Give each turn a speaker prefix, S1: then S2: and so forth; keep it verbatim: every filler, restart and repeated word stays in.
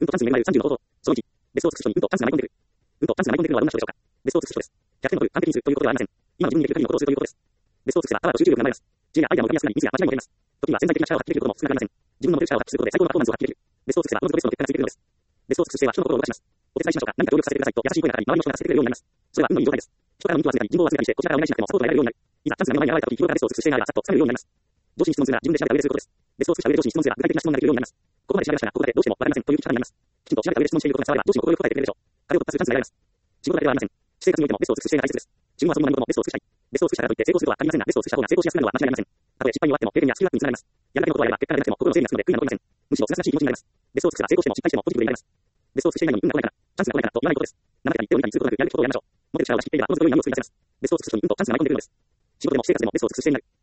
S1: うんとチャンスになりまるさんじゅうの方法。そのいち、別荘を尽くす人にうんとチャンスが舞い込んでくる。うんとチャンスが舞い込んでくるのはどんな人でしょうか。別荘を尽くす人です。ひゃくてんの完璧にするということではありません。今の自分にできる限りのことをするということです。別荘を尽くせばパワーと集中力が生まれます。知恵やアイデアも浮かびやすくなり、ミスや間違いも出ます。時には潜在的な力を発揮できることも少なくありません。自分の持てる力を発揮することで最高のパフォーマンスを発揮できる。別荘を尽くせばおのずとベストの結果がついてくるのです。別荘を尽くす姿勢は人の心を動かします。お手伝いしましょうか。何か協力させてくださいと優しい声がかかり、周りの人が助けてくれるようになります。それは運のいい状態です。人からの人を集めたり、人望を集めたりして、こちらからお願いしなくてもサポートが得られるようになる。いざチャンスが目の前に現れた時、日頃から別荘を尽くす姿勢があればさっと掴めるようになります。上司に質問するなら自分で調べた上ですることです。別荘を尽くした上で上司に質問すれば具体的な質問ができるようになります。ここまで調べましたが、ここだけどうしてもわかりませんという力になります。きちんと調べた上で質問していることが伝われば、上司も快く答えてくれるでしょう。壁を突破するチャンスが得られます。仕事だけではありません。私生活においても別荘を尽くす姿勢が大切です。自分はその何事も別荘を尽くしたい。別荘を尽くしたからといって成功するとは限りませんが、別荘を尽くした方が成功しやすくなるのは間違いありません。たとえ失敗に終わっても経験やスキルアップにつながります。やるだけのことをやれば結果が出なくても心の整理がつくので悔いが残りません。むしろすがすがしい気持ちになります。別荘を尽くせば成功しても失敗してもポジティブでいられます。別荘を尽くしていないのに運が来ないから、チャンスが来ないからと言わないことです。なめたり言っておいたりすることなくやるべきことをやりましょう。持てる力を出し切っていればおのずと良い波を作り出せます。別荘を尽くす人に運とチャンスが舞い込んでくるのです。仕事でも私生活でも別荘を尽くす姿勢になる。